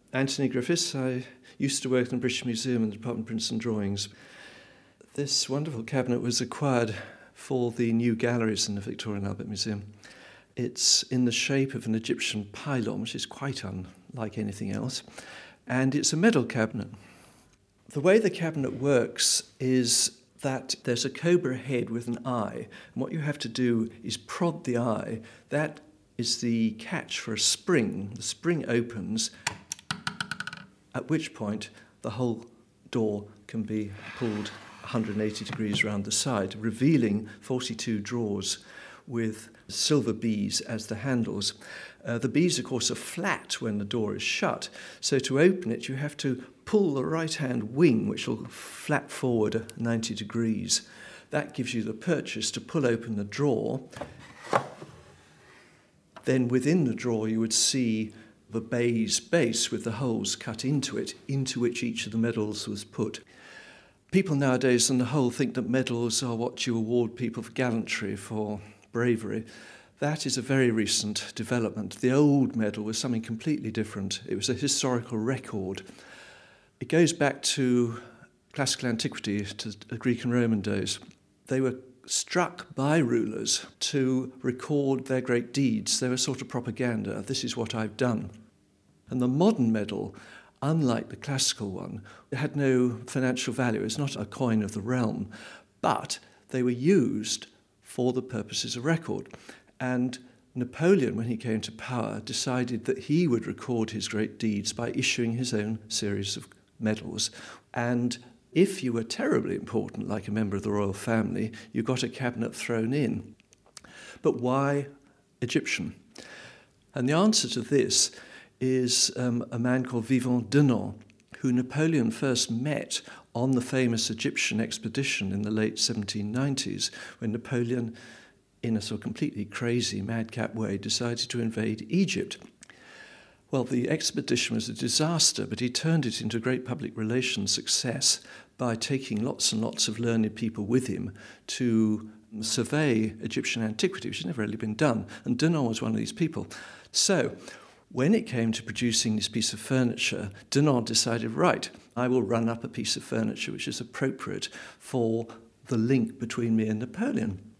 Anthony Griffiths. I used to work in the British Museum in the Department of Prints and Drawings. This wonderful cabinet was acquired for the new galleries in the Victoria and Albert Museum. It's in the shape of an Egyptian pylon, which is quite unlike anything else, and it's a medal cabinet. The way the cabinet works is that there's a cobra head with an eye, and what you have to do is prod the eye. That is the catch for a spring. The spring opens, at which point the whole door can be pulled 180 degrees around the side, revealing 42 drawers with silver bees as the handles. The bees, of course, are flat when the door is shut, so to open it you have to pull the right-hand wing, which will flap forward 90 degrees. That gives you the purchase to pull open the drawer. Then within the drawer you would see the baize base with the holes cut into it, into which each of the medals was put. People nowadays on the whole think that medals are what you award people for gallantry, for bravery. That is a very recent development. The old medal was something completely different. It was a historical record. It goes back to classical antiquity, to the Greek and Roman days. They were struck by rulers to record their great deeds. They were sort of propaganda. This is what I've done. And the modern medal, unlike the classical one, it had no financial value. It's not a coin of the realm, but they were used for the purposes of record. And Napoleon, when he came to power, decided that he would record his great deeds by issuing his own series of medals. And if you were terribly important, like a member of the royal family, you got a cabinet thrown in. But why Egyptian? And the answer to this is a man called Vivant Denon, who Napoleon first met on the famous Egyptian expedition in the late 1790s, when Napoleon, in a sort of completely crazy, madcap way, decided to invade Egypt. Well, the expedition was a disaster, but he turned it into a great public relations success by taking lots and lots of learned people with him to survey Egyptian antiquity, which had never really been done. And Denon was one of these people. So when it came to producing this piece of furniture, Denon decided, right, I will run up a piece of furniture which is appropriate for the link between me and Napoleon.